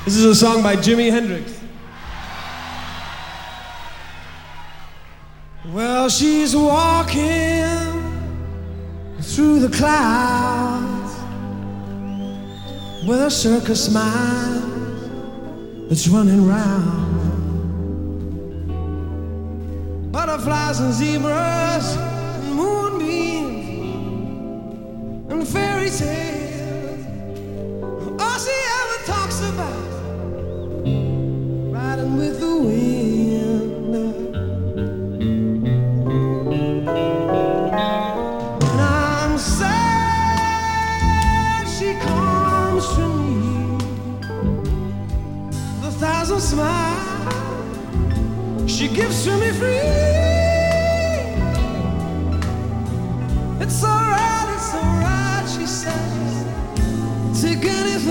This is a song by Jimi Hendrix. Well, she's walking through the clouds with a circus smile that's running round. Butterflies and zebras and moonbeams and fairy tales. All she ever talks about, riding with the wind. When I'm sad, she comes to me with 1,000 smiles she gives to me free. It's alright, she says, take anything.